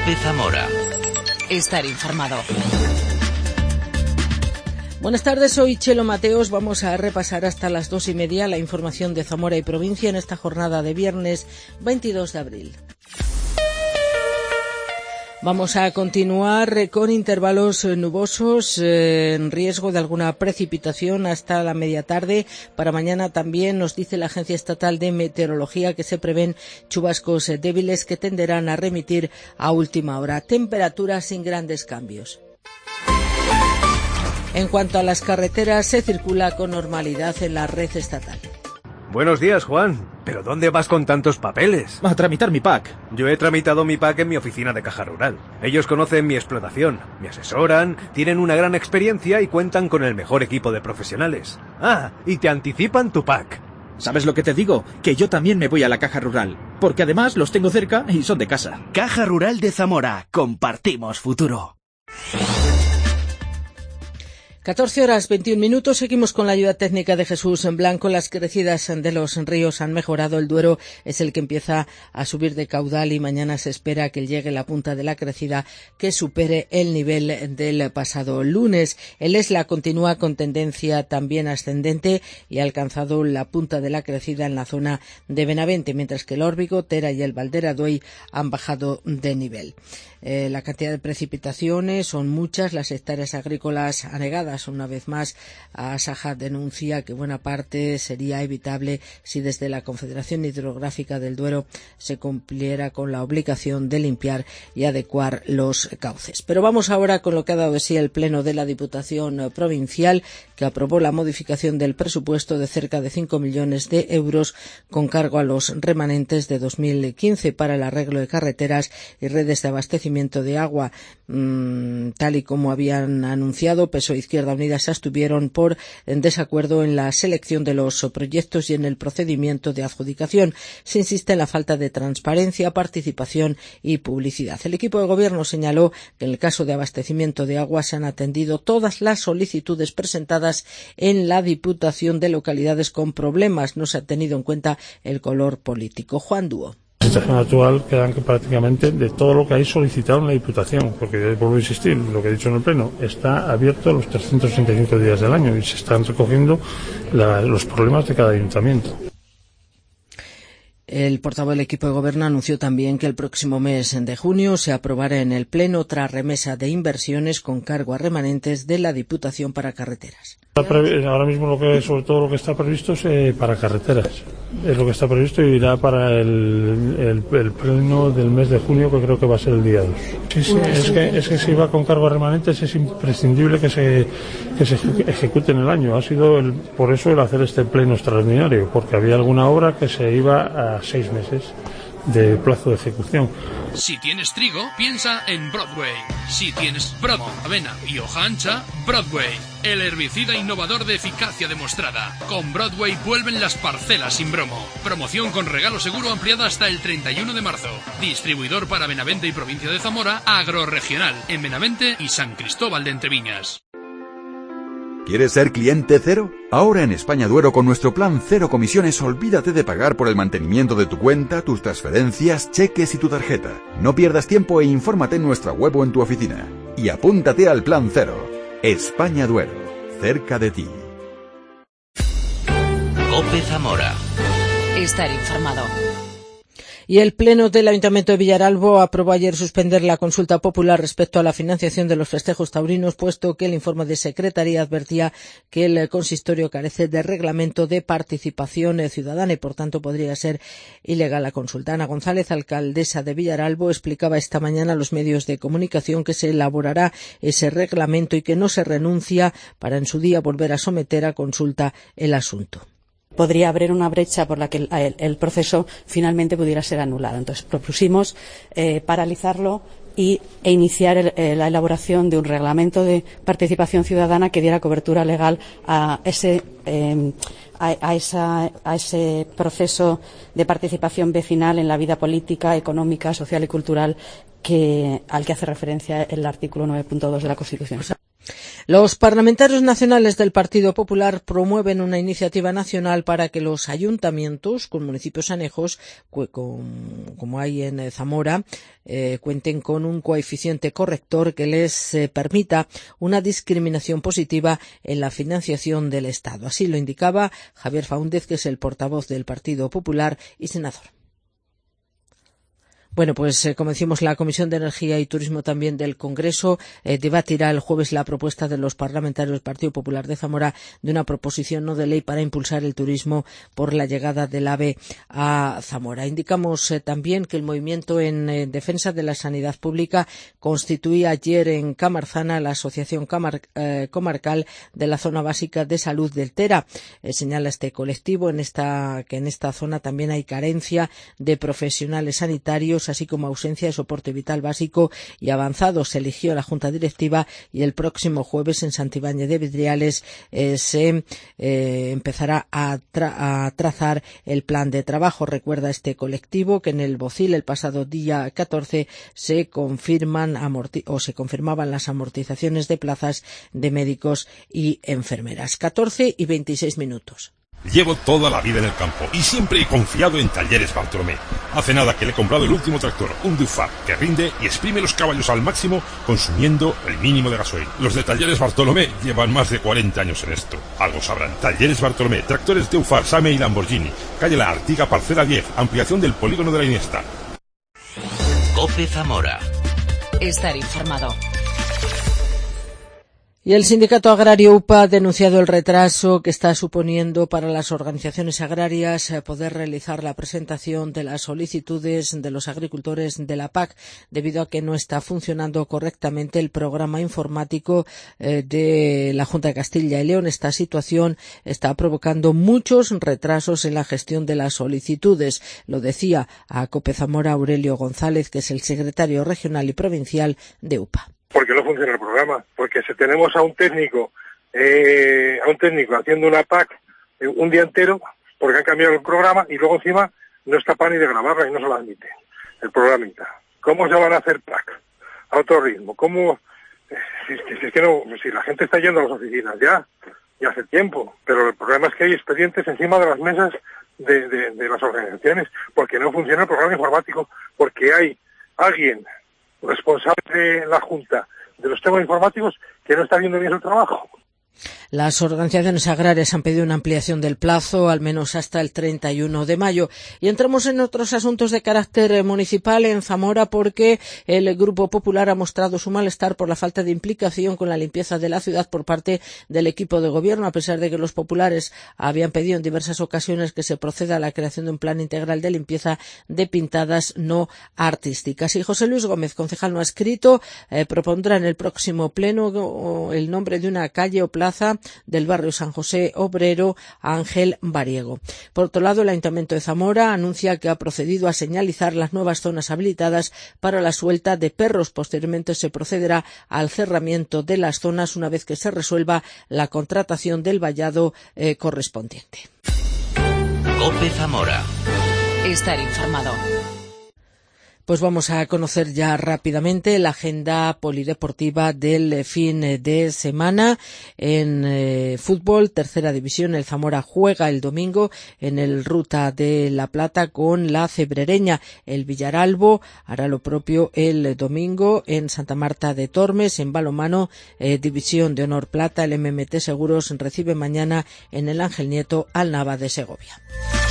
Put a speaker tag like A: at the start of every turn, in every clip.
A: COPE Zamora.
B: Estar informado. Buenas tardes, soy Chelo Mateos. Vamos a repasar hasta las 2:30 la información de Zamora y provincia en esta jornada de viernes 22 de abril. Vamos a continuar con intervalos nubosos, en riesgo de alguna precipitación hasta la media tarde. Para mañana también nos dice la Agencia Estatal de Meteorología que se prevén chubascos débiles que tenderán a remitir a última hora. Temperaturas sin grandes cambios. En cuanto a las carreteras, se circula con normalidad en la red estatal.
C: Buenos días, Juan. ¿Pero dónde vas con tantos papeles?
D: A tramitar mi PAC.
C: Yo he tramitado mi PAC en mi oficina de Caja Rural. Ellos conocen mi explotación, me asesoran, tienen una gran experiencia y cuentan con el mejor equipo de profesionales. Ah, y te anticipan tu PAC.
D: ¿Sabes lo que te digo? Que yo también me voy a la Caja Rural, porque además los tengo cerca y son de casa.
A: Caja Rural de Zamora. Compartimos futuro.
B: 14:21. Seguimos con la ayuda técnica de Jesús Blanco. Las crecidas de los ríos han mejorado. El Duero es el que empieza a subir de caudal y mañana se espera que llegue la punta de la crecida que supere el nivel del pasado lunes. El Esla continúa con tendencia también ascendente y ha alcanzado la punta de la crecida en la zona de Benavente, mientras que el Órbigo, Tera y el Valderaduey han bajado de nivel. La cantidad de precipitaciones son muchas, las hectáreas agrícolas anegadas. Una vez más, Asaja denuncia que buena parte sería evitable si desde la Confederación Hidrográfica del Duero se cumpliera con la obligación de limpiar y adecuar los cauces. Pero vamos ahora con lo que ha dado de sí el Pleno de la Diputación Provincial, que aprobó la modificación del presupuesto de cerca de 5 millones de euros con cargo a los remanentes de 2015 para el arreglo de carreteras y redes de abastecimiento de agua. Tal y como habían anunciado, PSOE e Izquierda Unida se abstuvieron por desacuerdo en la selección de los proyectos y en el procedimiento de adjudicación. Se insiste en la falta de transparencia, participación y publicidad. El equipo de gobierno señaló que en el caso de abastecimiento de agua se han atendido todas las solicitudes presentadas en la Diputación de localidades con problemas. No se ha tenido en cuenta el color político. Juan Dúo.
E: La situación actual quedan que prácticamente de todo lo que hay solicitado en la Diputación, porque vuelvo a insistir, lo que he dicho en el Pleno, está abierto los 365 días del año y se están recogiendo los problemas de cada ayuntamiento.
B: El portavoz del equipo de gobierno anunció también que el próximo mes de junio se aprobará en el Pleno otra remesa de inversiones con cargo a remanentes de la Diputación para carreteras.
E: Ahora mismo sobre todo lo que está previsto es para carreteras. Es lo que está previsto y irá para el pleno del mes de junio, que creo que va a ser el día 2. Sí, es que si va con cargo a remanentes es imprescindible que se ejecute en el año. Ha sido por eso el hacer este pleno extraordinario, porque había alguna obra que se iba a 6 meses de plazo de ejecución.
F: Si tienes trigo, piensa en Broadway. Si tienes bromo, avena y hoja ancha, Broadway, el herbicida innovador de eficacia demostrada. Con Broadway vuelven las parcelas sin bromo. Promoción con regalo seguro ampliada hasta el 31 de marzo. Distribuidor para Benavente y provincia de Zamora, Agroregional, en Benavente y San Cristóbal de Entreviñas.
G: ¿Quieres ser cliente cero? Ahora en España Duero con nuestro plan cero comisiones olvídate de pagar por el mantenimiento de tu cuenta, tus transferencias, cheques y tu tarjeta. No pierdas tiempo e infórmate en nuestra web o en tu oficina. Y apúntate al plan cero. España Duero, cerca de ti.
A: COPE Zamora.
B: Estar informado. Y el Pleno del Ayuntamiento de Villaralbo aprobó ayer suspender la consulta popular respecto a la financiación de los festejos taurinos, puesto que el informe de Secretaría advertía que el consistorio carece de reglamento de participación ciudadana y, por tanto, podría ser ilegal la consulta. Ana González, alcaldesa de Villaralbo, explicaba esta mañana a los medios de comunicación que se elaborará ese reglamento y que no se renuncia para en su día volver a someter a consulta el asunto.
H: Podría haber una brecha por la que el proceso finalmente pudiera ser anulado. Entonces propusimos paralizarlo e iniciar la elaboración de un reglamento de participación ciudadana que diera cobertura legal a ese proceso de participación vecinal en la vida política, económica, social y cultural al que hace referencia el artículo 9.2 de la Constitución.
B: Los parlamentarios nacionales del Partido Popular promueven una iniciativa nacional para que los ayuntamientos con municipios anejos, como hay en Zamora, cuenten con un coeficiente corrector que les permita una discriminación positiva en la financiación del Estado. Así lo indicaba Javier Faúndez, que es el portavoz del Partido Popular y senador. Bueno, pues como decimos, la Comisión de Energía y Turismo también del Congreso debatirá el jueves la propuesta de los parlamentarios del Partido Popular de Zamora de una proposición no de ley para impulsar el turismo por la llegada del AVE a Zamora. Indicamos también que el movimiento en defensa de la sanidad pública constituía ayer en Camarzana la Asociación Comarcal de la Zona Básica de Salud del Tera. Señala este colectivo que en esta zona también hay carencia de profesionales sanitarios, así como ausencia de soporte vital básico y avanzado. Se eligió la Junta Directiva y el próximo jueves en Santibáñez de Vidriales se empezará a trazar el plan de trabajo. Recuerda este colectivo que en el Bocil el pasado día 14 se confirmaban las amortizaciones de plazas de médicos y enfermeras. 14:26.
I: Llevo toda la vida en el campo y siempre he confiado en Talleres Bartolomé. Hace nada que le he comprado el último tractor, un Dufar, que rinde y exprime los caballos al máximo consumiendo el mínimo de gasoil. Los de Talleres Bartolomé llevan más de 40 años en esto. Algo sabrán. Talleres Bartolomé, tractores Dufar, Same y Lamborghini. Calle La Artiga, parcela 10, ampliación del polígono de la Iniesta.
A: COPE Zamora.
J: Estar informado.
B: Y el sindicato agrario UPA ha denunciado el retraso que está suponiendo para las organizaciones agrarias poder realizar la presentación de las solicitudes de los agricultores de la PAC, debido a que no está funcionando correctamente el programa informático de la Junta de Castilla y León. Esta situación está provocando muchos retrasos en la gestión de las solicitudes. Lo decía a COPE Zamora Aurelio González, que es el secretario regional y provincial de UPA.
K: Porque no funciona el programa, porque si tenemos a un técnico haciendo una PAC un día entero, porque han cambiado el programa y luego encima no es capaz ni de grabarla y no se la admite el programita. ¿Cómo se van a hacer PAC a otro ritmo? ¿Cómo? Si la gente está yendo a las oficinas ya hace tiempo, pero el problema es que hay expedientes encima de las mesas de las organizaciones, porque no funciona el programa informático, porque hay alguien responsable de la Junta de los temas informáticos que no está haciendo bien su trabajo.
B: Las organizaciones agrarias han pedido una ampliación del plazo, al menos hasta el 31 de mayo. Y entramos en otros asuntos de carácter municipal en Zamora, porque el Grupo Popular ha mostrado su malestar por la falta de implicación con la limpieza de la ciudad por parte del equipo de gobierno, a pesar de que los populares habían pedido en diversas ocasiones que se proceda a la creación de un plan integral de limpieza de pintadas no artísticas. Y José Luis Gómez, concejal no adscrito, propondrá en el próximo pleno el nombre de una calle o plaza del barrio San José Obrero a Ángel Bariego. Por otro lado, el Ayuntamiento de Zamora anuncia que ha procedido a señalizar las nuevas zonas habilitadas para la suelta de perros. Posteriormente se procederá al cerramiento de las zonas una vez que se resuelva la contratación del vallado correspondiente.
A: COPE Zamora.
J: Estar informado.
B: Pues vamos a conocer ya rápidamente la agenda polideportiva del fin de semana. En fútbol, tercera división, el Zamora juega el domingo en el Ruta de la Plata con la Cebrereña. El Villaralbo hará lo propio el domingo en Santa Marta de Tormes. En balonmano, división de honor plata, el MMT Seguros recibe mañana en el Ángel Nieto al Nava de Segovia.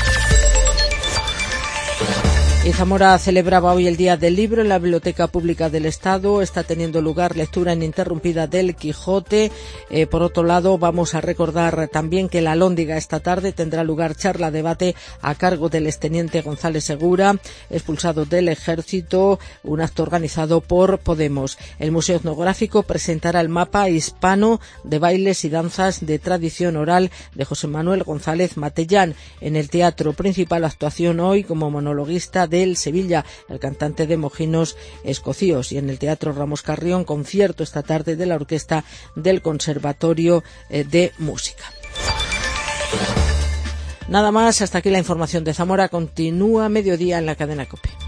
B: Y Zamora celebraba hoy el Día del Libro en la Biblioteca Pública del Estado. Está teniendo lugar lectura ininterrumpida del Quijote. Por otro lado, vamos a recordar también que la Alhóndiga esta tarde tendrá lugar charla-debate a cargo del exteniente González Segura, expulsado del Ejército, un acto organizado por Podemos. El Museo Etnográfico presentará el mapa hispano de bailes y danzas de tradición oral de José Manuel González Matellán. En el Teatro Principal, actuación hoy como monologuista del Sevilla, el cantante de Mojinos Escocíos. Y en el Teatro Ramos Carrión, concierto esta tarde de la Orquesta del Conservatorio de Música. Nada más, hasta aquí la información de Zamora. Continúa Mediodía en la cadena COPE.